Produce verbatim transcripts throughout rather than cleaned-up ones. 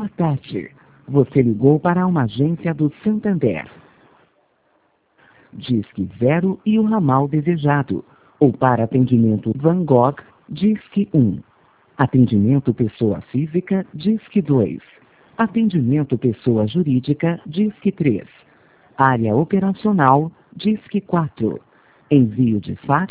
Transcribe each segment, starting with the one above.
Boa tarde. Você ligou para uma agência do Santander. Disque zero e o ramal desejado. Ou para atendimento Van Gogh, Disque um. Atendimento pessoa física, Disque dois. Atendimento pessoa jurídica, Disque três. Área operacional, Disque quatro. Envio de fax.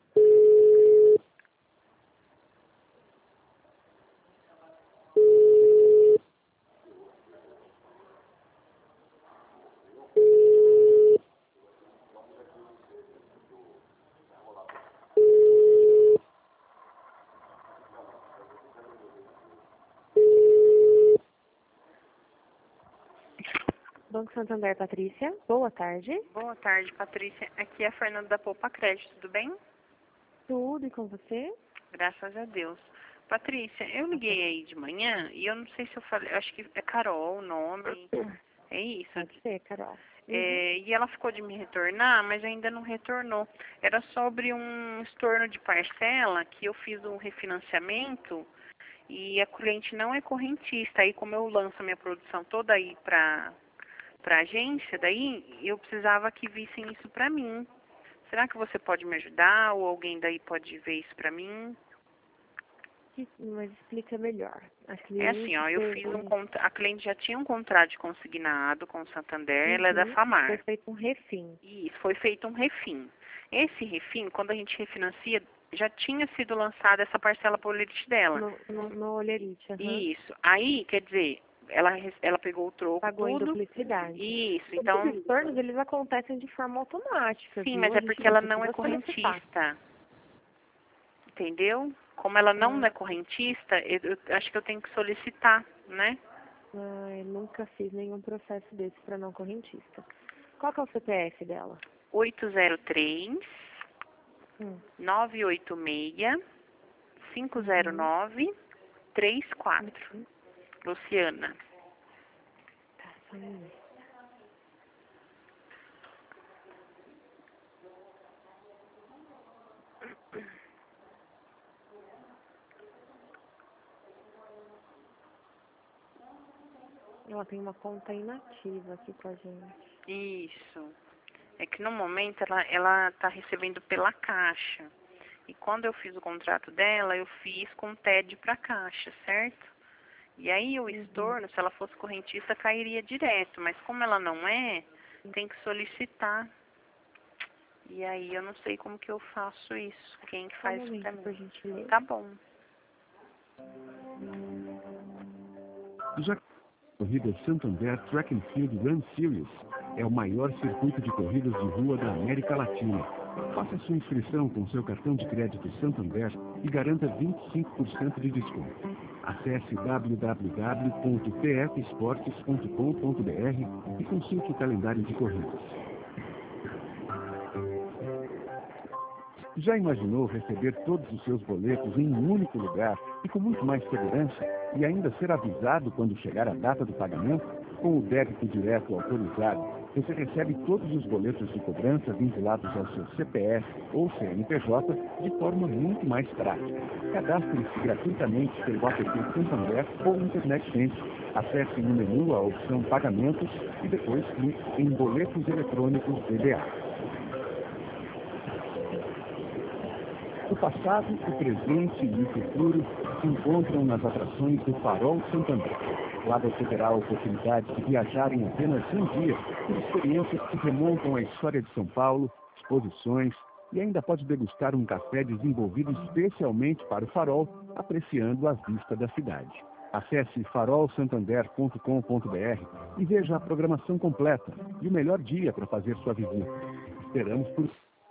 Banco Santander, Patrícia. Boa tarde. Boa tarde, Patrícia. Aqui é a Fernanda da Poupa Crédito, tudo bem? Tudo, e com você? Graças a Deus. Patrícia, eu liguei aí de manhã e eu não sei se eu falei, eu acho que é Carol o nome. É isso? Pode ser, Carol. É, e ela ficou de me retornar, mas ainda não retornou. Era sobre um estorno de parcela que eu fiz um refinanciamento e a cliente não é correntista. Aí como eu lanço a minha produção toda aí para para agência, daí eu precisava que vissem isso para mim. Será que você pode me ajudar ou alguém daí pode ver isso para mim? Mas explica melhor. A É assim, ó, eu fiz um contra... a cliente já tinha um contrato de consignado com o Santander, uhum. Ela é da FAMAR. Foi feito um refim. Isso, foi feito um refim. Esse refim, quando a gente refinancia, já tinha sido lançada essa parcela por olerite dela. No, no, no olerite, uhum. Isso. Aí, quer dizer, ela, ela pegou o troco, pagou tudo. Em duplicidade. Isso, então... Os estornos, eles acontecem de forma automática. Sim, viu? mas é porque ela não é correntista. Entendeu? Como ela não ah. é correntista, eu, eu acho que eu tenho que solicitar, né? Ah, eu nunca fiz nenhum processo desse para não correntista. Qual que é o C P F dela? oito zero três, hum. nove oito seis, cinco zero nove, três quatro. Uhum. Luciana. Tá, só um minuto. Ela tem uma conta inativa aqui com a gente. Isso. É que no momento ela ela está recebendo pela Caixa. E quando eu fiz o contrato dela, eu fiz com T E D para Caixa, certo? E aí o estorno, uhum. Se ela fosse correntista, cairia direto. Mas como ela não é, tem que solicitar. E aí eu não sei como que eu faço isso. Quem que faz isso pra mim? Pra gente ler. Tá bom. Já Corrida Santander Track and Field Run Series é o maior circuito de corridas de rua da América Latina. Faça sua inscrição com seu cartão de crédito Santander e garanta vinte e cinco por cento de desconto. Acesse w w w ponto p f esportes ponto com ponto b r e consulte o calendário de corridas. Já imaginou receber todos os seus boletos em um único lugar e com muito mais segurança e ainda ser avisado quando chegar a data do pagamento? Com o débito direto autorizado, você recebe todos os boletos de cobrança vinculados ao seu C P F ou C N P J de forma muito mais prática. Cadastre-se gratuitamente pelo app Santander ou Internet Bank. Acesse no menu a opção Pagamentos e depois clique em Boletos Eletrônicos D B A. O passado, o presente e o futuro se encontram nas atrações do Farol Santander. Lá você terá a oportunidade de viajar em apenas um dia por experiências que remontam à história de São Paulo, exposições e ainda pode degustar um café desenvolvido especialmente para o Farol, apreciando a vista da cidade. Acesse farol santander ponto com ponto b r e veja a programação completa e o melhor dia para fazer sua visita. Esperamos por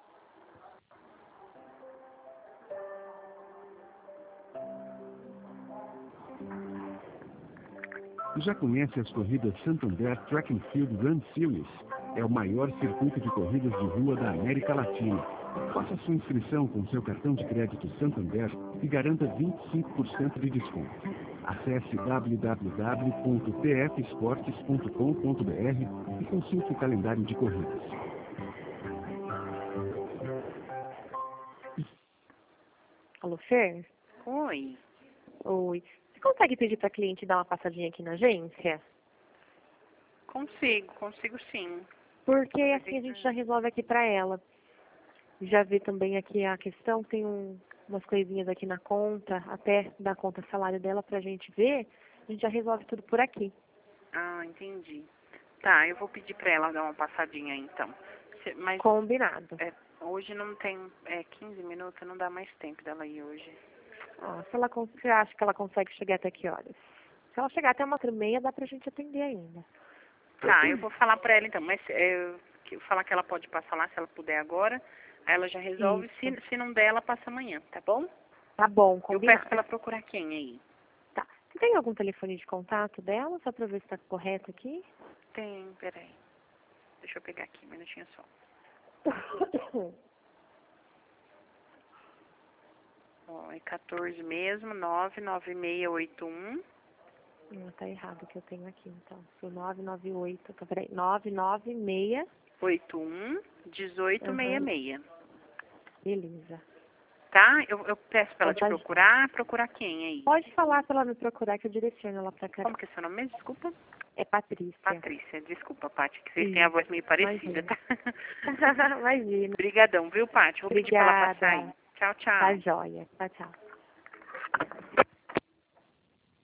Já conhece as corridas Santander Track and Field Run Series? É o maior circuito de corridas de rua da América Latina. Faça sua inscrição com seu cartão de crédito Santander e garanta vinte e cinco por cento de desconto. Acesse w w w ponto p f esportes ponto com ponto b r e consulte o calendário de corridas. Alô, Fer? Oi. Oi. consegue pedir para a cliente dar uma passadinha aqui na agência? Consigo, consigo sim. Porque assim a gente já resolve aqui para ela. Já vê também aqui a questão, tem um, umas coisinhas aqui na conta, até da conta salário dela pra gente ver, a gente já resolve tudo por aqui. Ah, entendi. Tá, eu vou pedir pra ela dar uma passadinha aí, então. Se- Mas Combinado. é, hoje não tem é, quinze minutos, não dá mais tempo dela ir hoje. Ó, se ela, con- você acha que ela consegue chegar até que horas? Se ela chegar até uma hora e meia, dá pra gente atender ainda. Tá, eu vou falar pra ela então, mas é, eu que- falar que ela pode passar lá se ela puder agora. Aí ela já resolve, se, se não der, ela passa amanhã, tá bom? Tá bom, Eu combinado. peço pra ela procurar quem aí? Tá. Você tem algum telefone de contato dela, só pra ver se tá correto aqui? Tem, peraí. Deixa eu pegar aqui, um minutinho só. Ó, é quatorze mesmo, nove nove seis oito um. Não, tá errado o que eu tenho aqui, então. O nove nove oito, peraí, nove nove seis, oito um, dezoito sessenta e seis. beleza. Tá? Eu, eu peço pra ela te Pode- procurar. Procurar quem aí? Pode falar pra ela me procurar que eu direciono ela pra cá. Como que é seu nome mesmo? Desculpa. É Patrícia. Patrícia. Desculpa, Paty, que vocês Isso, têm a voz meio parecida, imagina. tá? Imagina. Obrigadão, viu, Paty? Vou pedir pra ela passar aí. Obrigada. Tchau, tchau. Tá joia. Tchau, tchau.